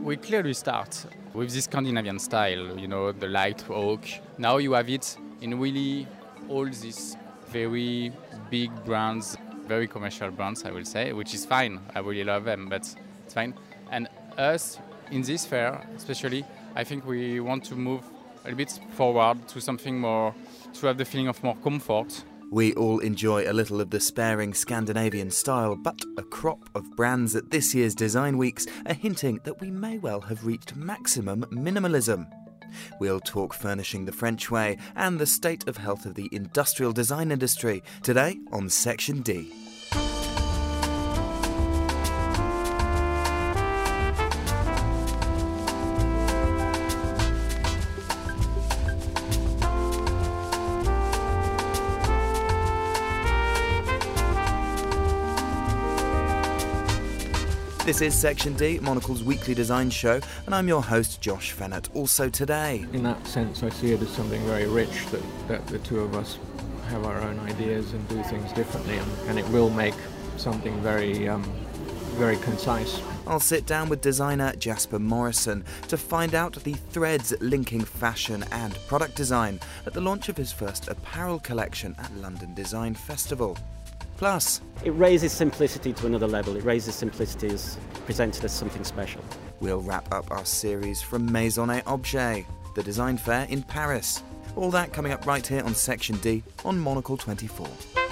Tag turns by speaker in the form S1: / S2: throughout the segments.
S1: we clearly start with this Scandinavian style, the light oak. Now you have it in really all these very big brands, very commercial brands, I will say, which is fine. I really love them, but it's fine. And us, in this fair especially, I think we want to move a bit forward to something more, to have the feeling of more comfort.
S2: We all enjoy a little of the sparing Scandinavian style, but a crop of brands at this year's Design Weeks are hinting that we may well have reached maximum minimalism. We'll talk furnishing the French way and the state of health of the industrial design industry today on Section D. This is Section D, Monocle's weekly design show, and I'm your host, Josh Fennett. Also today,
S3: in that sense, I see it as something very rich, that the two of us have our own ideas and do things differently, and it will make something very concise.
S2: I'll sit down with designer Jasper Morrison to find out the threads linking fashion and product design at the launch of his first apparel collection at London Design Festival. Plus,
S4: it raises simplicity to another level. It raises simplicity as presented as something special.
S2: We'll wrap up our series from Maison et Objet, the design fair in Paris. All that coming up right here on Section D on Monocle 24.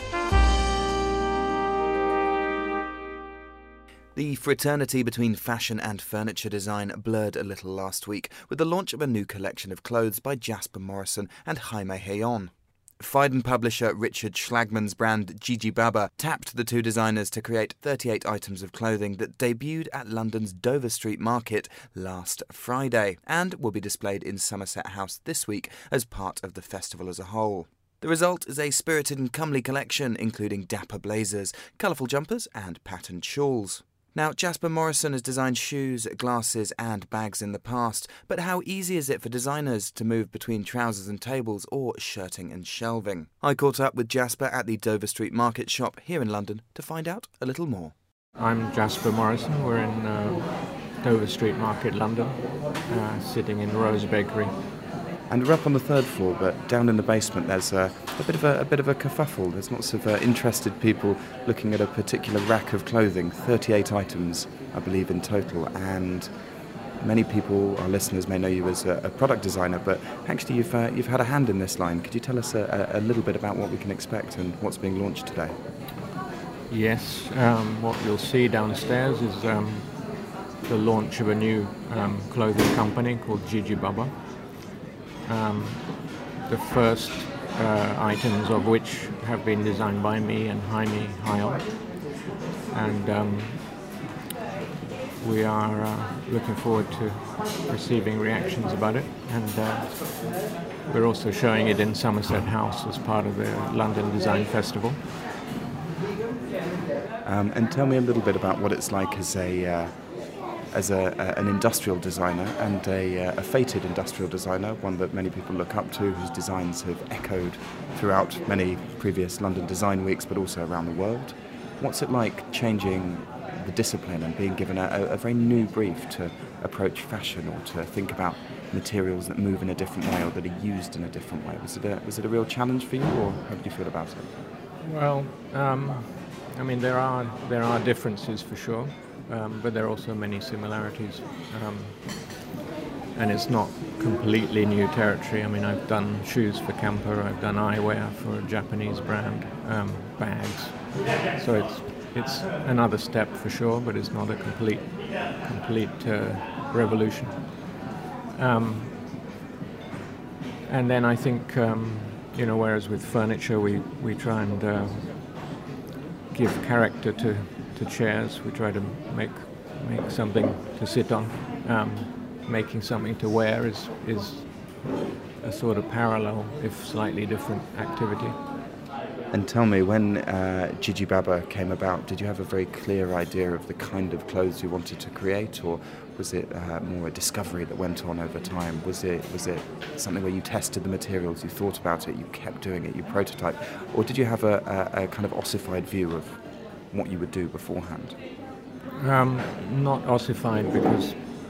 S2: The fraternity between fashion and furniture design blurred a little last week with the launch of a new collection of clothes by Jasper Morrison and Jaime Heyon. Phaidon publisher Richard Schlagman's brand Gigi Baba tapped the two designers to create 38 items of clothing that debuted at London's Dover Street Market last Friday and will be displayed in Somerset House this week as part of the festival as a whole. The result is a spirited and comely collection including dapper blazers, colourful jumpers and patterned shawls. Now, Jasper Morrison has designed shoes, glasses and bags in the past, but how easy is it for designers to move between trousers and tables or shirting and shelving? I caught up with Jasper at the Dover Street Market shop here in London to find out a little more.
S3: I'm Jasper Morrison. We're in Dover Street Market, London, sitting in Rose Bakery.
S5: And we're up on the third floor, but down in the basement there's a bit of a kerfuffle. There's lots of interested people looking at a particular rack of clothing, 38 items, I believe, in total. And many people, our listeners, may know you as a product designer, but actually you've had a hand in this line. Could you tell us a little bit about what we can expect and what's being launched today?
S3: Yes, what you'll see downstairs is the launch of a new clothing company called Gigi Baba. The first items of which have been designed by me and Jaime Heyon, and we are looking forward to receiving reactions about it, and we're also showing it in Somerset House as part of the London Design Festival.
S5: And tell me a little bit about what it's like as an industrial designer and a fated industrial designer, one that many people look up to, whose designs have echoed throughout many previous London Design Weeks, but also around the world. What's it like changing the discipline and being given a very new brief to approach fashion or to think about materials that move in a different way or that are used in a different way? Was it a real challenge for you, or how did you feel about it?
S3: Well, I mean, there are differences for sure. But there are also many similarities, and it's not completely new territory. I mean, I've done shoes for Camper, I've done eyewear for a Japanese brand, bags. So it's another step for sure, but it's not a complete revolution. And then I think, whereas with furniture we try and give character to chairs. We try to make something to sit on. Making something to wear is a sort of parallel, if slightly different, activity.
S5: And tell me, when Gigi Baba came about, did you have a very clear idea of the kind of clothes you wanted to create, or was it more a discovery that went on over time? Was it something where you tested the materials, you thought about it, you kept doing it, you prototyped, or did you have a kind of ossified view of what you would do beforehand?
S3: Not ossified, because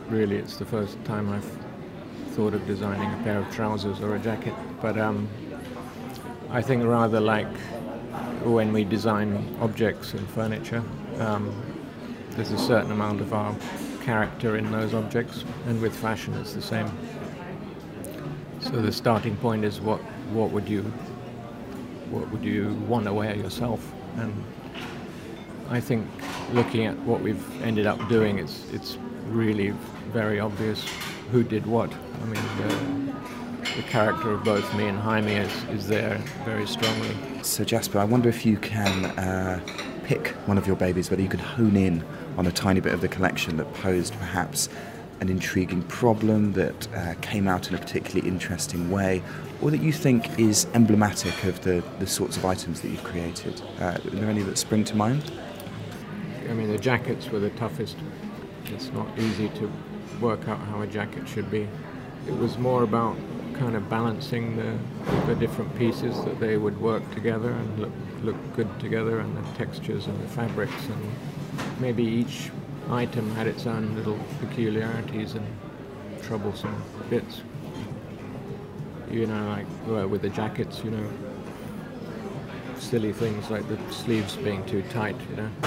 S3: really. It's the first time I've thought of designing a pair of trousers or a jacket. But I think rather like when we design objects and furniture, there's a certain amount of our character in those objects, and with fashion it's the same. So the starting point is what would you want to wear yourself? And I think looking at what we've ended up doing, it's really very obvious who did what. I mean, the character of both me and Jaime is there very strongly.
S5: So Jasper, I wonder if you can pick one of your babies, whether you could hone in on a tiny bit of the collection that posed perhaps an intriguing problem that came out in a particularly interesting way, or that you think is emblematic of the sorts of items that you've created. Are there any that spring to mind?
S3: I mean, the jackets were the toughest. It's not easy to work out how a jacket should be. It was more about kind of balancing the different pieces, that they would work together and look good together, and the textures and the fabrics, and maybe each item had its own little peculiarities and troublesome bits. You know, like with the jackets, you know, silly things like the sleeves being too tight, you know,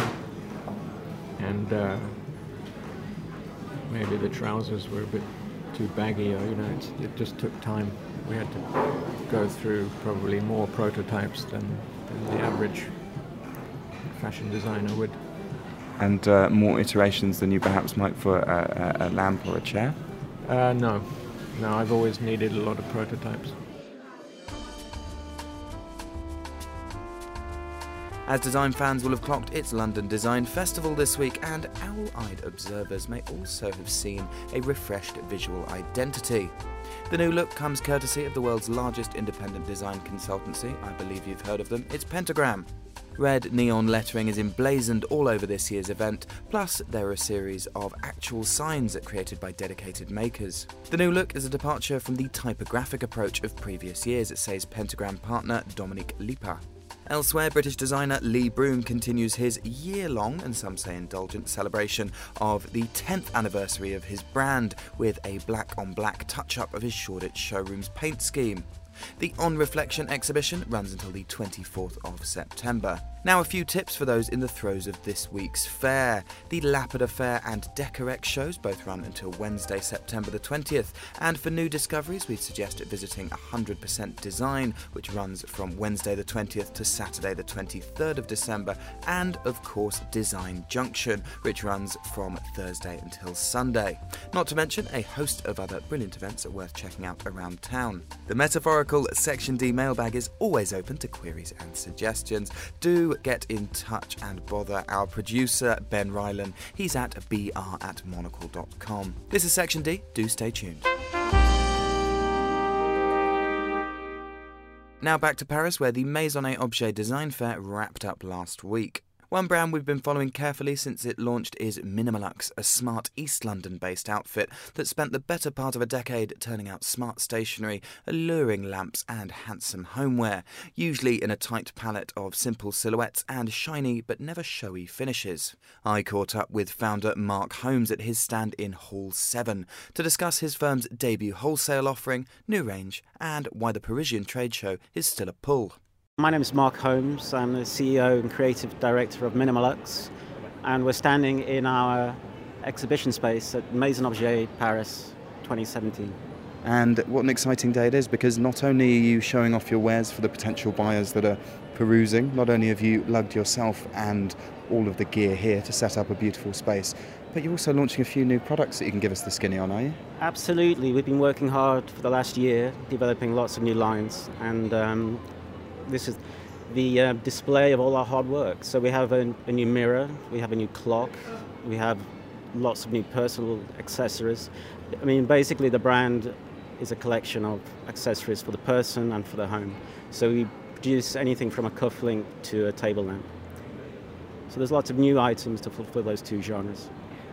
S3: and maybe the trousers were a bit too baggy, or, you know, it just took time. We had to go through probably more prototypes than the average fashion designer would.
S5: And more iterations than you perhaps might for a lamp or a chair?
S3: No, I've always needed a lot of prototypes.
S2: As design fans will have clocked, it's London Design Festival this week, and owl-eyed observers may also have seen a refreshed visual identity. The new look comes courtesy of the world's largest independent design consultancy. I believe you've heard of them. It's Pentagram. Red neon lettering is emblazoned all over this year's event, plus there are a series of actual signs created by dedicated makers. The new look is a departure from the typographic approach of previous years, says Pentagram partner Dominique Lipa. Elsewhere, British designer Lee Broom continues his year-long, and some say indulgent, celebration of the 10th anniversary of his brand with a black-on-black touch-up of his Shoreditch showroom's paint scheme. The On Reflection exhibition runs until the 24th of September. Now a few tips for those in the throes of this week's fair. The Lapida Fair and Decorex shows both run until Wednesday, September the 20th. And for new discoveries, we'd suggest visiting 100% Design, which runs from Wednesday the 20th to Saturday the 23rd of December. And of course, Design Junction, which runs from Thursday until Sunday. Not to mention a host of other brilliant events are worth checking out around town. The metaphorical Section D mailbag is always open to queries and suggestions. Do get in touch and bother our producer, Ben Rylan. He's at br@monocle.com. This is Section D. Do stay tuned. Now back to Paris, where the Maisonnet Objet Design Fair wrapped up last week. One brand we've been following carefully since it launched is Minimalux, a smart East London-based outfit that spent the better part of a decade turning out smart stationery, alluring lamps and handsome homeware, usually in a tight palette of simple silhouettes and shiny but never showy finishes. I caught up with founder Mark Holmes at his stand in Hall 7 to discuss his firm's debut wholesale offering, new range, and why the Parisian trade show is still a pull.
S4: My name is Mark Holmes. I'm the CEO and Creative Director of Minimalux, and we're standing in our exhibition space at Maison Objet Paris 2017.
S5: And what an exciting day it is, because not only are you showing off your wares for the potential buyers that are perusing, not only have you lugged yourself and all of the gear here to set up a beautiful space, but you're also launching a few new products that you can give us the skinny on, are you?
S4: Absolutely. We've been working hard for the last year, developing lots of new lines, and this is the display of all our hard work. So we have a new mirror, we have a new clock, we have lots of new personal accessories. I mean, basically the brand is a collection of accessories for the person and for the home. So we produce anything from a cufflink to a table lamp. So there's lots of new items to fulfill those two genres.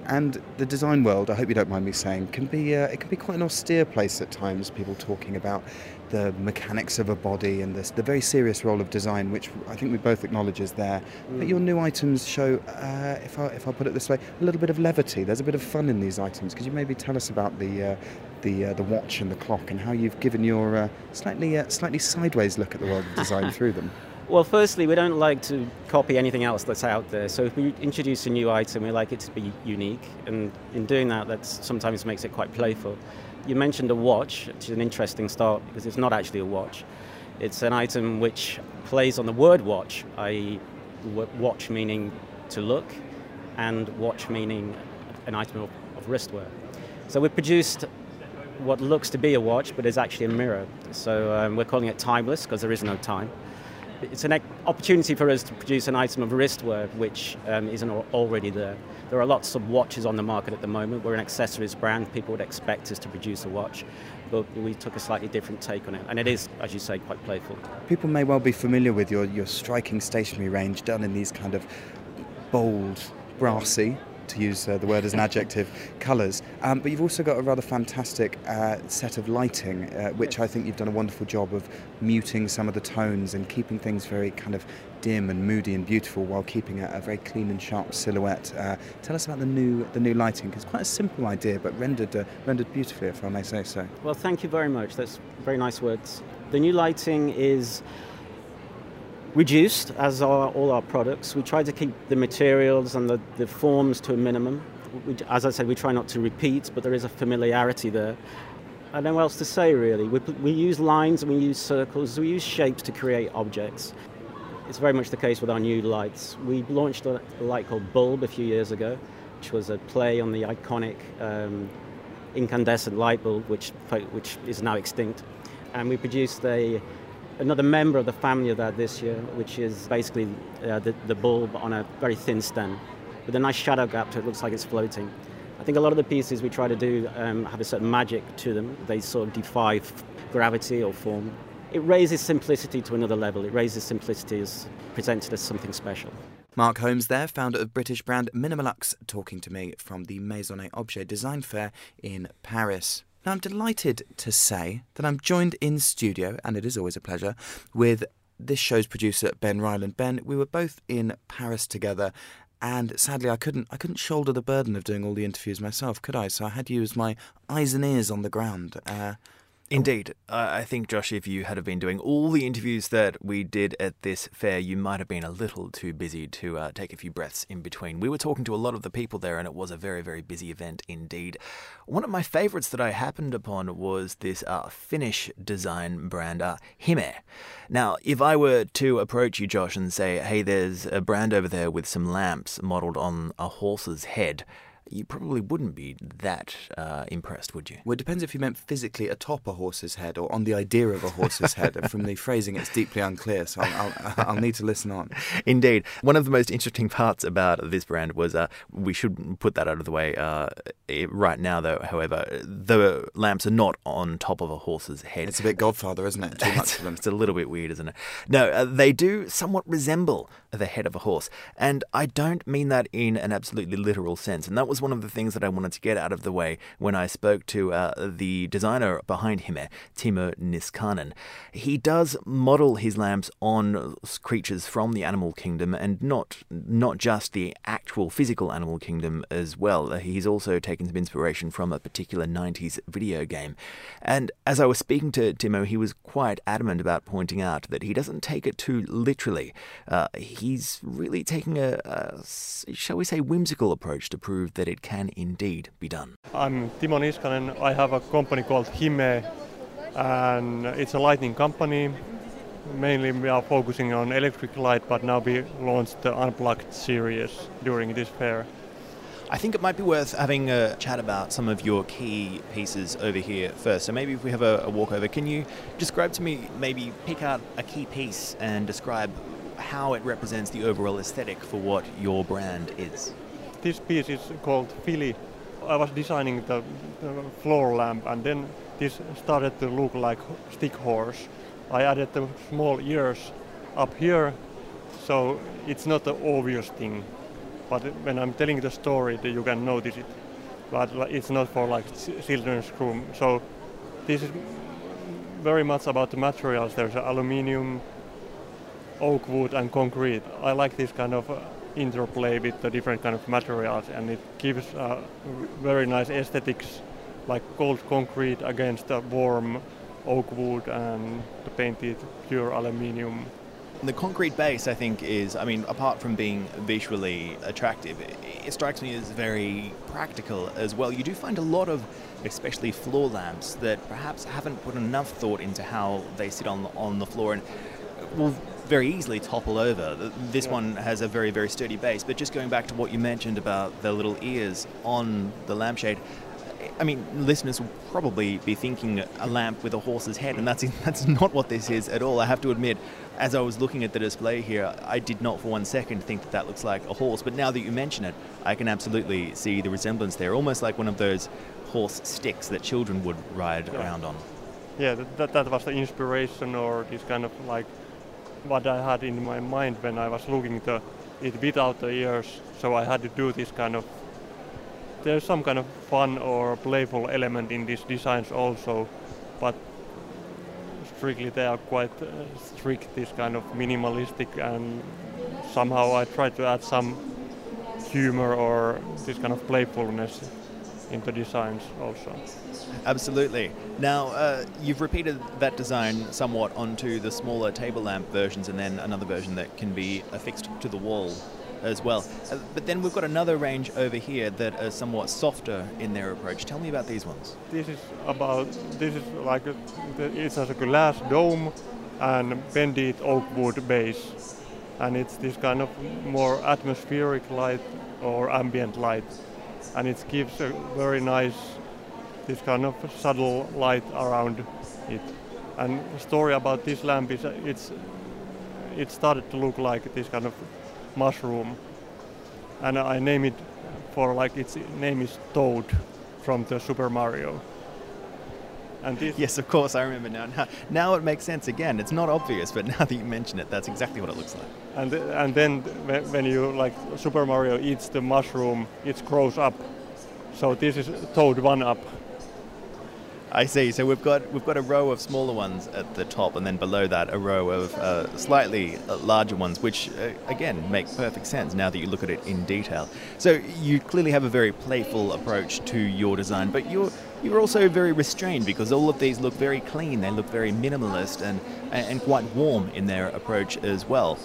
S5: And the design world, I hope you don't mind me saying, can be it can be quite an austere place at times. People talking about the mechanics of a body and the very serious role of design, which I think we both acknowledge is there. But your new items show, if I put it this way, a little bit of levity. There's a bit of fun in these items. Could you maybe tell us about the watch and the clock and how you've given your slightly sideways look at the world of design through them?
S4: Well, firstly, we don't like to copy anything else that's out there. So if we introduce a new item, we like it to be unique. And in doing that, that sometimes makes it quite playful. You mentioned a watch, which is an interesting start because it's not actually a watch. It's an item which plays on the word watch, i.e. watch meaning to look and watch meaning an item of wristwear. So we produced what looks to be a watch but is actually a mirror. So we're calling it timeless because there is no time. It's an opportunity for us to produce an item of wristwear which isn't already there. There are lots of watches on the market at the moment. We're an accessories brand. People would expect us to produce a watch, but we took a slightly different take on it. And it is, as you say, quite playful.
S5: People may well be familiar with your striking stationery range done in these kind of bold, brassy, to use the word as an adjective, colours. But you've also got a rather fantastic set of lighting, which I think you've done a wonderful job of muting some of the tones and keeping things very kind of dim and moody and beautiful while keeping a very clean and sharp silhouette. Tell us about the new lighting, because it's quite a simple idea, but rendered beautifully, if I may say so.
S4: Well, thank you very much. That's very nice words. The new lighting is reduced, as are all our products. We try to keep the materials and the forms to a minimum. As I said, we try not to repeat, but there is a familiarity there. I don't know what else to say, really. We use lines and we use circles, we use shapes to create objects. It's very much the case with our new lights. We launched a light called Bulb a few years ago, which was a play on the iconic incandescent light bulb, which is now extinct. And we produced another member of the family of that this year, which is basically the bulb on a very thin stem with a nice shadow gap so it looks like it's floating. I think a lot of the pieces we try to do have a certain magic to them. They sort of defy gravity or form. It raises simplicity to another level. It raises simplicity as presented as something special.
S2: Mark Holmes there, founder of British brand Minimalux, talking to me from the Maison et Objet Design Fair in Paris. Now, I'm delighted to say that I'm joined in studio, and it is always a pleasure, with this show's producer, Ben Ryland. Ben, we were both in Paris together, and sadly I couldn't shoulder the burden of doing all the interviews myself, could I? So I had you as my eyes and ears on the ground.
S6: Indeed. I think, Josh, if you had been doing all the interviews that we did at this fair, you might have been a little too busy to take a few breaths in between. We were talking to a lot of the people there, and it was a very, very busy event indeed. One of my favourites that I happened upon was this Finnish design brand, Hime. Now, if I were to approach you, Josh, and say, hey, there's a brand over there with some lamps modelled on a horse's head, you probably wouldn't be that impressed, would you?
S2: Well, it depends if you meant physically atop a horse's head or on the idea of a horse's head. And from the phrasing, it's deeply unclear, so I'll need to listen on.
S6: Indeed. One of the most interesting parts about this brand was, we should put that out of the way right now, though, however, the lamps are not on top of a horse's head.
S2: It's a bit Godfather, isn't it? Too much for them.
S6: It's a little bit weird, isn't it? No, they do somewhat resemble the head of a horse. And I don't mean that in an absolutely literal sense. And that was one of the things that I wanted to get out of the way when I spoke to the designer behind Hime, Timo Niskanen. He does model his lamps on creatures from the animal kingdom, and not just the actual physical animal kingdom as well. He's also taken some inspiration from a particular 90s video game. And as I was speaking to Timo, he was quite adamant about pointing out that he doesn't take it too literally. He's really taking a shall we say, whimsical approach to prove that it can indeed be done.
S7: I'm Timo Niskanen. I have a company called Hime, and it's a lighting company. Mainly we are focusing on electric light, but now we launched the Unplugged series during this fair.
S6: I think it might be worth having a chat about some of your key pieces over here first. So maybe if we have a walk over, can you describe to me, maybe pick out a key piece and describe how it represents the overall aesthetic for what your brand is?
S7: This piece is called Philly. I was designing the floor lamp, and then this started to look like stick horse. I added the small ears up here, so it's not the obvious thing. but when I'm telling the story, you can notice it. But it's not for like children's room. So this is very much about the materials. There's aluminium, oak wood, and concrete. I like this kind of interplay with the different kind of materials, and it gives very nice aesthetics, like cold concrete against the warm oak wood and the painted pure aluminium.
S6: The concrete base, I think, is, I mean, apart from being visually attractive, it strikes me as very practical as well. You do find a lot of, especially floor lamps, that perhaps haven't put enough thought into how they sit on the floor and will very easily topple over. This one has a very, very sturdy base, but just going back to what you mentioned about the little ears on the lampshade, I mean, listeners will probably be thinking a lamp with a horse's head, and that's not what this is at all. I have to admit, as I was looking at the display here, I did not for one second think that looks like a horse, but now that you mention it, I can absolutely see the resemblance there, almost like one of those horse sticks that children would ride around on.
S7: Yeah, that was the inspiration, or this kind of like what I had in my mind when I was looking at it without the ears, so I had to do this kind of. There's some kind of fun or playful element in these designs also, but strictly they are quite strict, this kind of minimalistic, and somehow I try to add some humor or this kind of playfulness in the designs also.
S6: Absolutely. Now, you've repeated that design somewhat onto the smaller table lamp versions, and then another version that can be affixed to the wall as well. But then we've got another range over here that are somewhat softer in their approach. Tell me about these ones.
S7: This is like it has a glass dome and bended oak wood base, and it's this kind of more atmospheric light or ambient light, and it gives a very nice this kind of subtle light around it. And the story about this lamp is it started to look like this kind of mushroom, and I name it for like its name is Toad from the Super Mario. And this
S6: yes, of course, I remember now. Now it makes sense again. It's not obvious, but now that you mention it, that's exactly what it looks like.
S7: And then when you like Super Mario eats the mushroom, it grows up. So this is Toad 1-up.
S6: I see. So we've got a row of smaller ones at the top, and then below that a row of slightly larger ones, which again make perfect sense now that you look at it in detail. So you clearly have a very playful approach to your design, but you're also very restrained because all of these look very clean. They look very minimalist and quite warm in their approach as well.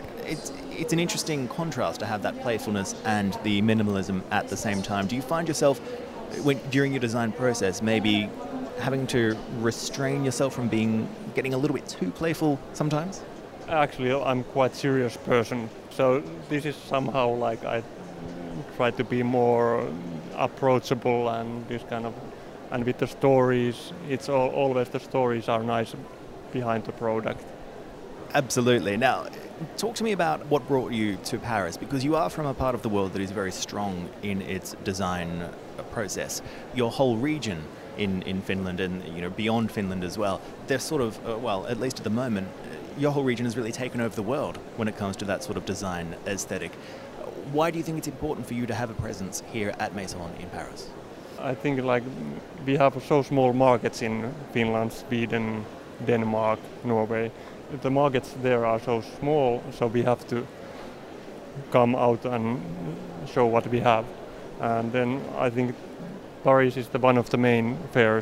S6: It's an interesting contrast to have that playfulness and the minimalism at the same time. Do you find yourself during your design process maybe having to restrain yourself from getting a little bit too playful sometimes?
S7: Actually, I'm quite serious person, so this is somehow like I try to be more approachable and this kind of, and with the stories, it's always the stories are nice behind the product.
S6: Absolutely. Now, talk to me about what brought you to Paris, because you are from a part of the world that is very strong in its design process. Your whole region in Finland and beyond Finland as well, they're sort of, at least at the moment, your whole region has really taken over the world when it comes to that sort of design aesthetic. Why do you think it's important for you to have a presence here at Maison in Paris?
S7: I think like we have so small markets in Finland, Sweden, Denmark, Norway. The markets there are so small, so we have to come out and show what we have. And then I think Paris is one of the main fairs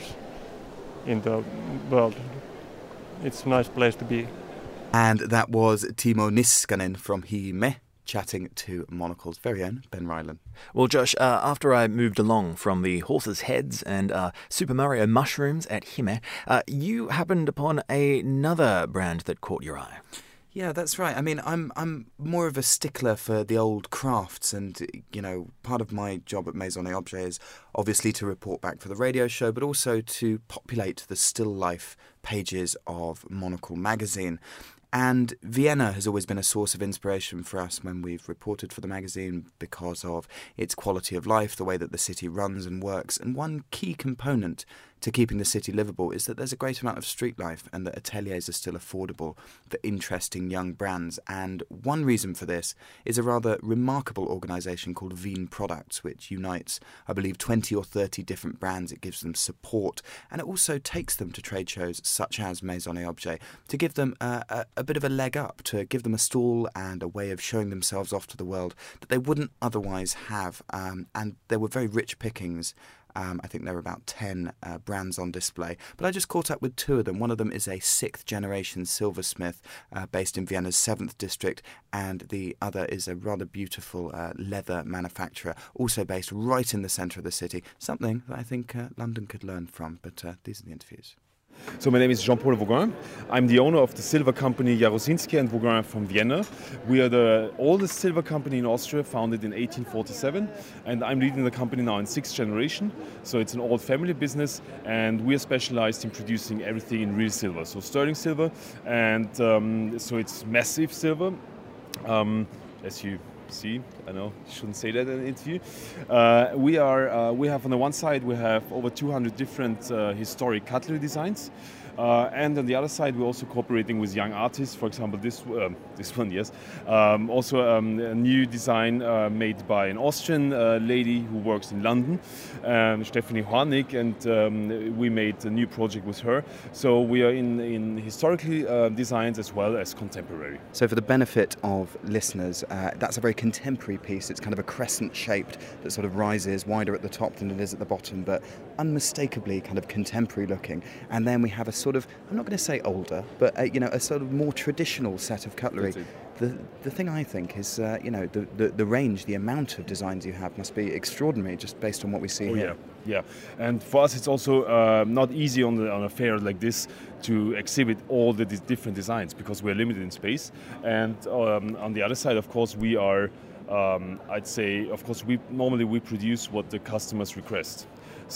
S7: in the world. It's a nice place to be.
S2: And that was Timo Niskanen from Hime chatting to Monocle's very own Ben Ryland.
S6: Well, Josh, after I moved along from the horses' heads and Super Mario mushrooms at Hime, you happened upon another brand that caught your eye.
S2: Yeah, that's right. I mean, I'm more of a stickler for the old crafts, and part of my job at Maison et Objet is obviously to report back for the radio show, but also to populate the still life pages of Monocle magazine. And Vienna has always been a source of inspiration for us when we've reported for the magazine because of its quality of life, the way that the city runs and works. And one key component to keeping the city livable is that there's a great amount of street life and that ateliers are still affordable for interesting young brands. And one reason for this is a rather remarkable organisation called Wien Products, which unites, I believe, 20 or 30 different brands. It gives them support, and it also takes them to trade shows such as Maison et Objet to give them a bit of a leg up, to give them a stall and a way of showing themselves off to the world that they wouldn't otherwise have. And there were very rich pickings. I think there are about 10 brands on display. But I just caught up with two of them. One of them is a 6th generation silversmith based in Vienna's 7th district, and the other is a rather beautiful leather manufacturer, also based right in the centre of the city, something that I think London could learn from. But these are the interviews.
S8: So my name is Jean-Paul Vaugin. I'm the owner of the silver company Jarosinski and Vaugin from Vienna. We are the oldest silver company in Austria, founded in 1847, and I'm leading the company now in 6th generation. So it's an old family business, and we are specialized in producing everything in real silver, so sterling silver, and so it's massive silver, as you see. I know you shouldn't say that in an interview. We have on the one side we have over 200 different historic cutlery designs, and on the other side we're also cooperating with young artists. For example, this one, yes. Also a new design made by an Austrian lady who works in London, Stephanie Hornig, and we made a new project with her. So we are in historical designs as well as contemporary.
S2: So for the benefit of listeners, that's a very contemporary piece. It's kind of a crescent shaped that sort of rises wider at the top than it is at the bottom, but unmistakably kind of contemporary looking. And then we have a sort of, I'm not going to say older, but a sort of more traditional set of cutlery. The thing I think is, the range, the amount of designs you have must be extraordinary just based on what we see here.
S8: Yeah. And for us it's also not easy on a fair like this to exhibit all the different designs, because we're limited in space. And on the other side, of course, we are, I'd say, of course, we produce what the customers request.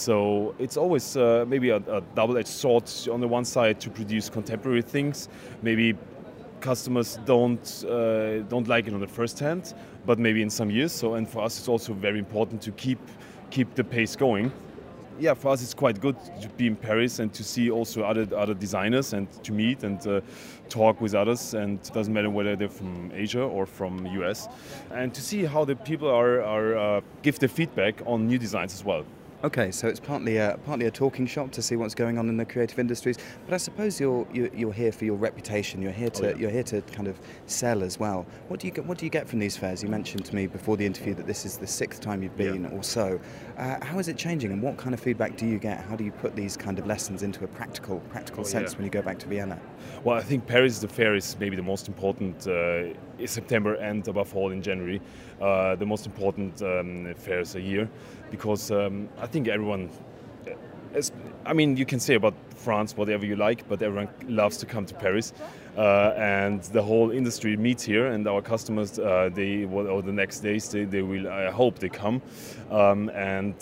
S8: So it's always maybe a double-edged sword. On the one side, to produce contemporary things, maybe customers don't like it on the first hand, but maybe in some years. So, and for us, it's also very important to keep the pace going. Yeah, for us, it's quite good to be in Paris and to see also other designers and to meet and talk with others. And it doesn't matter whether they're from Asia or from US, and to see how the people are give their feedback on new designs as well.
S2: Okay, so it's partly a talking shop to see what's going on in the creative industries, but I suppose you're here for your reputation. You're here to kind of sell as well. What do you get from these fairs? You mentioned to me before the interview that this is the 6th time you've been or so. How is it changing, and what kind of feedback do you get? How do you put these kind of lessons into a practical sense when you go back to Vienna?
S8: Well, I think Paris, the fair, is maybe the most important. September and above all in January, the most important fairs a year, because I think everyone, you can say about France whatever you like, but everyone loves to come to Paris, and the whole industry meets here, and our customers, over the next days, they will, I hope they come, in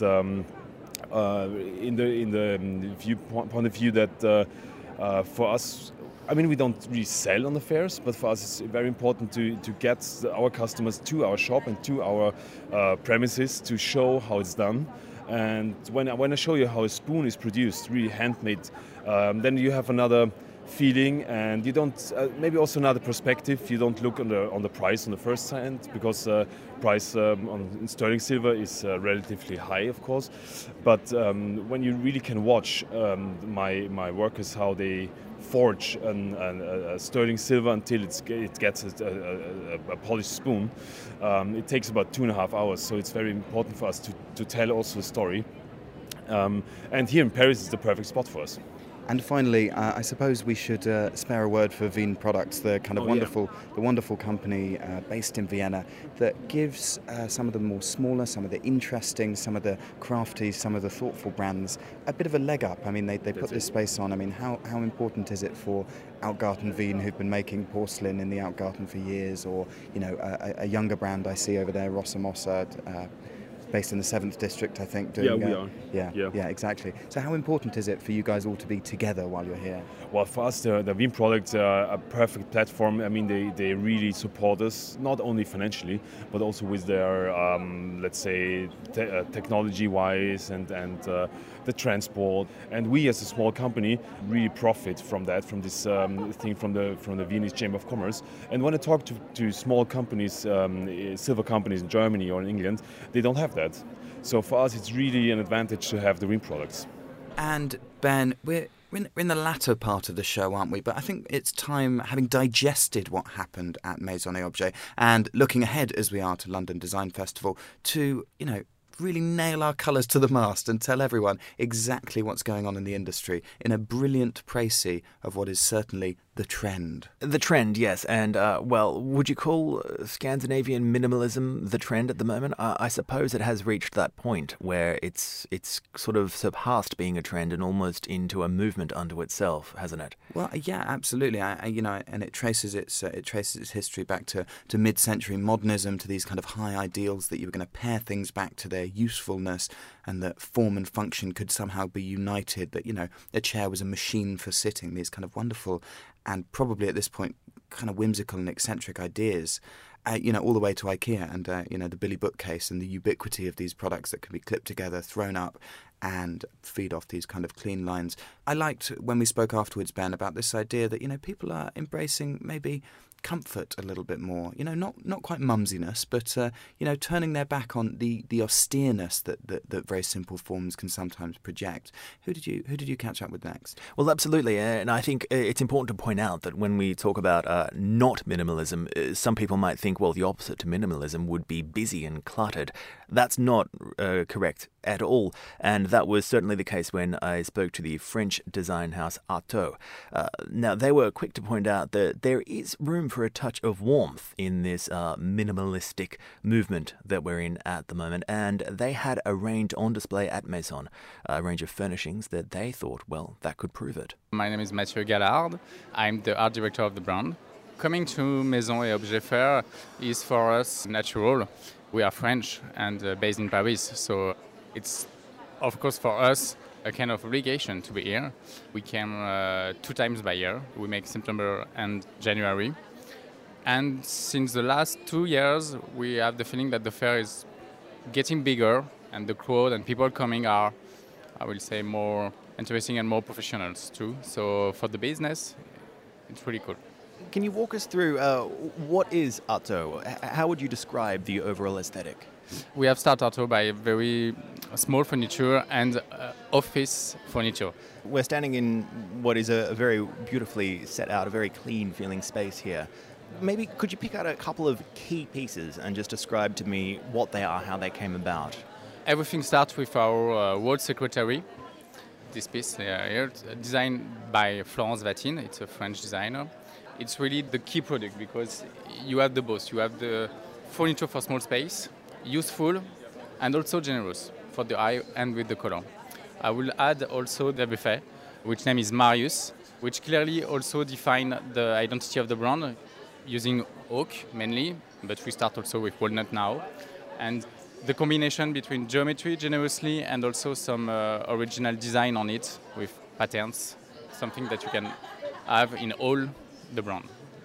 S8: the point of view that for us, we don't really sell on the fairs, but for us it's very important to get our customers to our shop and to our premises to show how it's done. And when I show you how a spoon is produced, really handmade, then you have another feeling, and you don't maybe also another perspective. You don't look on the price on the first hand, because price on sterling silver is relatively high, of course. But when you really can watch my workers, how they forge a sterling silver until it gets a polished spoon, it takes about 2.5 hours. So it's very important for us to tell also a story. And here in Paris is the perfect spot for us.
S2: And finally, I suppose we should spare a word for Wien Products, the kind of wonderful company based in Vienna that gives some of the more smaller, some of the interesting, some of the crafty, some of the thoughtful brands a bit of a leg up. They put this space on. How important is it for Outgarten Wien, who've been making porcelain in the Outgarten for years, or a younger brand I see over there, Rossa Mossa? based in the 7th district, I think.
S8: Yeah, we are.
S2: Yeah, exactly. So how important is it for you guys all to be together while you're here?
S8: Well, for us, the Veeam products are a perfect platform. I mean, they really support us, not only financially, but also with their, let's say, technology-wise and the transport. And we, as a small company, really profit from that, from this thing from the Viennese Chamber of Commerce. And when I talk to small companies, silver companies in Germany or in England, they don't have that. So for us, it's really an advantage to have the Veeam products.
S2: And Ben, we're in the latter part of the show, aren't we? But I think it's time, having digested what happened at Maison et Objet and looking ahead as we are to London Design Festival, to, really nail our colours to the mast and tell everyone exactly what's going on in the industry in a brilliant précis of what is certainly the trend.
S6: The trend, yes. And, would you call Scandinavian minimalism the trend at the moment? I suppose it has reached that point where it's sort of surpassed being a trend and almost into a movement unto itself, hasn't it?
S2: Well, yeah, absolutely. And it traces its history back to mid-century modernism, to these kind of high ideals that you were going to pare things back to their usefulness, and that form and function could somehow be united, that, a chair was a machine for sitting, these kind of wonderful and probably at this point kind of whimsical and eccentric ideas, all the way to IKEA and, the Billy bookcase and the ubiquity of these products that can be clipped together, thrown up and feed off these kind of clean lines. I liked when we spoke afterwards, Ben, about this idea that, people are embracing maybe comfort a little bit more, not quite mumsiness, but turning their back on the austereness that very simple forms can sometimes project. Who did you catch up with next?
S6: Well, absolutely, and I think it's important to point out that when we talk about not minimalism, some people might think, well, the opposite to minimalism would be busy and cluttered. That's not correct at all, and that was certainly the case when I spoke to the French design house Artaud. Now, they were quick to point out that there is room for a touch of warmth in this minimalistic movement that we're in at the moment, and they had a range on display at Maison, a range of furnishings that they thought, well, that could prove it.
S1: My name is Mathieu Gallard. I'm the art director of the brand. Coming to Maison et Objet Fair is for us natural. We are French and based in Paris, so it's, of course, for us a kind of obligation to be here. We came 2 times by year. We make September and January. And since the last 2 years, we have the feeling that the fair is getting bigger and the crowd and people coming are, I will say, more interesting and more professionals too. So for the business, it's really cool.
S6: Can you walk us through what is Artaud? How would you describe the overall aesthetic?
S1: We have started Artaud by very small furniture and office furniture.
S6: We're standing in what is a very beautifully set out, a very clean feeling space here. Maybe could you pick out a couple of key pieces and just describe to me what they are, how they came about?
S1: Everything starts with our wall secretary. This piece here, designed by Florence Vatine. It's a French designer. It's really the key product because you have the both. You have the furniture for small space, useful, and also generous for the eye and with the color. I will add also the buffet, which name is Marius, which clearly also define the identity of the brand, using oak mainly, but we start also with walnut now. And the combination between geometry generously and also some original design on it with patterns, something that you can have in all the brand.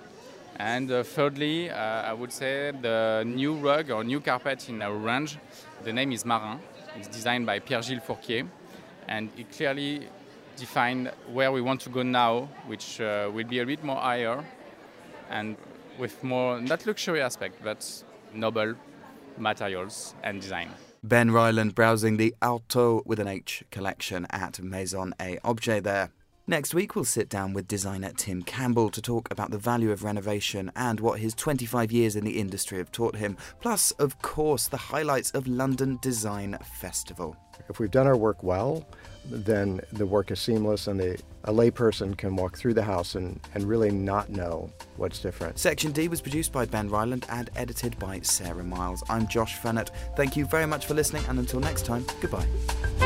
S1: And thirdly, I would say the new rug or new carpet in our range, the name is Marin. It's designed by Pierre-Gilles Fourquier, and it clearly defines where we want to go now, which will be a bit more higher and with more, not luxury aspect, but noble materials and design.
S2: Ben Ryland browsing the Artaud with an H collection at Maison et Objet there. Next week, we'll sit down with designer Tim Campbell to talk about the value of renovation and what his 25 years in the industry have taught him. Plus, of course, the highlights of London Design Festival.
S9: If we've done our work well, then the work is seamless and a layperson can walk through the house and really not know what's different.
S2: Section D was produced by Ben Ryland and edited by Sarah Miles. I'm Josh Fennett. Thank you very much for listening, and until next time, goodbye.